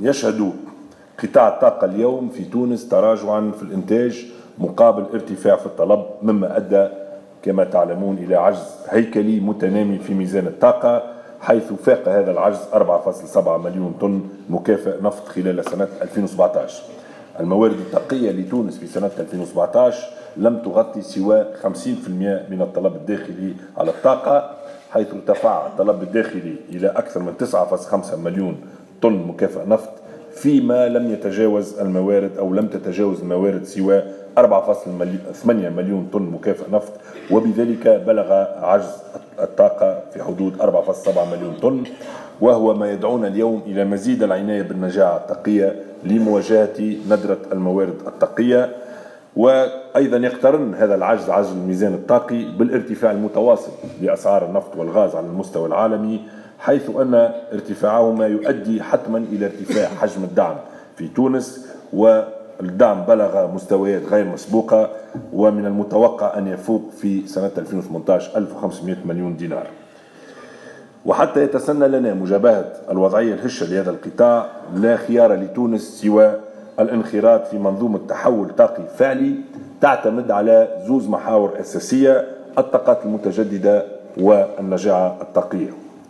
يشهد قطاع الطاقة اليوم في تونس تراجعا في الإنتاج مقابل ارتفاع في الطلب، مما أدى كما تعلمون إلى عجز هيكلي متنامي في ميزان الطاقة، حيث فاق هذا العجز 4.7 مليون طن مكافئ نفط خلال سنة 2017. الموارد الطاقية لتونس في سنة 2017 لم تغطي سوى 50% من الطلب الداخلي على الطاقة، حيث ارتفع الطلب الداخلي إلى أكثر من 9.5 مليون طن مكافئ نفط، فيما لم يتجاوز الموارد أو لم تتجاوز الموارد سوى 4.8 مليون طن مكافئ نفط، وبذلك بلغ عجز الطاقة في حدود 4.7 مليون طن، وهو ما يدعونا اليوم إلى مزيد العناية بالنجاعة الطاقية لمواجهة ندرة الموارد الطاقية. وأيضا يقترن هذا العجز، عجز الميزان الطاقي، بالارتفاع المتواصل لأسعار النفط والغاز على المستوى العالمي، حيث أن ارتفاعهما يؤدي حتما إلى ارتفاع حجم الدعم في تونس، والدعم بلغ مستويات غير مسبوقة، ومن المتوقع أن يفوق في سنة 2018 1500 مليون دينار. وحتى يتسنى لنا مجابهة الوضعية الهشة لهذا القطاع، لا خيار لتونس سوى الانخراط في منظومة تحول طاقي فعلي تعتمد على زوز محاور أساسية: الطاقات المتجددة والنجاعة الطاقية.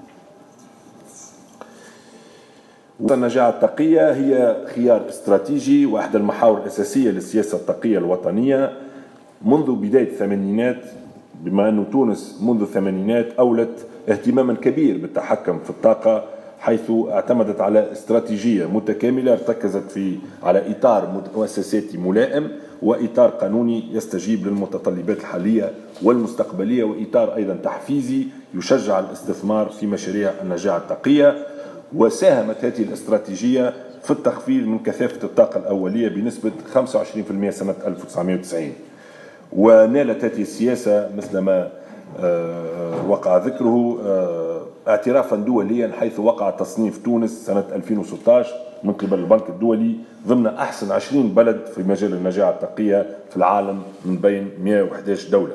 والنجاعة الطاقية هي خيار استراتيجي وأحد المحاور الأساسية للسياسة الطاقية الوطنية منذ بداية الثمانينات، بما أن تونس منذ الثمانينات أولت اهتماما كبير بالتحكم في الطاقة، حيث اعتمدت على استراتيجية متكاملة ارتكزت على إطار مؤسساتي ملائم، وإطار قانوني يستجيب للمتطلبات الحالية والمستقبلية، وإطار أيضا تحفيزي يشجع الاستثمار في مشاريع النجاعة الطاقية. وساهمت هذه الاستراتيجية في التخفيض من كثافة الطاقة الأولية بنسبة 25% سنة 1990. ونالت هذه السياسة مثل ما وقع ذكره اعترافا دوليا، حيث وقع تصنيف تونس سنة 2016 من قبل البنك الدولي ضمن أحسن 20 بلد في مجال النجاعة الطاقية في العالم من بين 111 دولة.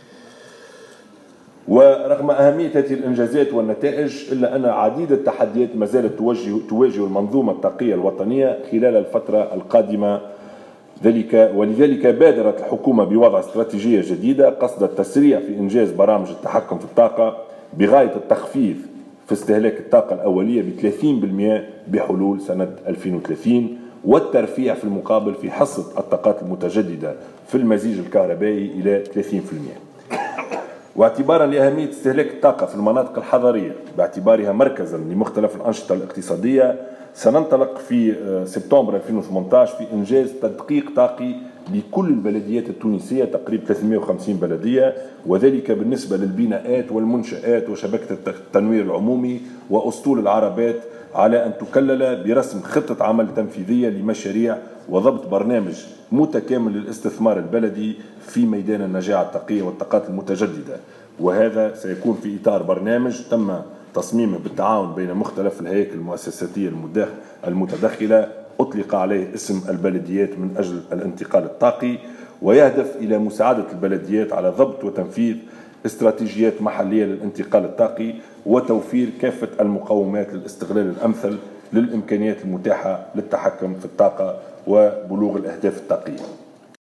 ورغم أهمية هذه الإنجازات والنتائج، إلا أن عديد التحديات ما زالت تواجه المنظومة الطاقية الوطنية خلال الفترة القادمة، ولذلك بادرت الحكومة بوضع استراتيجية جديدة قصد التسريع في إنجاز برامج التحكم في الطاقة بغاية التخفيض في استهلاك الطاقة الأولية ب30% بحلول سنة 2030، والترفيع في المقابل في حصة الطاقات المتجددة في المزيج الكهربائي إلى 30%. واعتبارا لأهمية استهلاك الطاقة في المناطق الحضرية باعتبارها مركزا لمختلف الأنشطة الاقتصادية، سننطلق في سبتمبر 2018 في إنجاز تدقيق طاقي لكل البلديات التونسية، تقريبا 350 بلدية، وذلك بالنسبة للبناءات والمنشآت وشبكة التنوير العمومي وأسطول العربات، على أن تكلل برسم خطة عمل تنفيذية لمشاريع وضبط برنامج متكامل للاستثمار البلدي في ميدان النجاعة الطاقية والطاقات المتجددة. وهذا سيكون في إطار برنامج تم تصميمه بالتعاون بين مختلف الهياكل المؤسساتية المتدخلة، أطلق عليه اسم البلديات من أجل الانتقال الطاقي، ويهدف إلى مساعدة البلديات على ضبط وتنفيذ استراتيجيات محلية للانتقال الطاقي وتوفير كافة المقومات للاستغلال الأمثل للإمكانيات المتاحة للتحكم في الطاقة وبلوغ الأهداف الطاقية.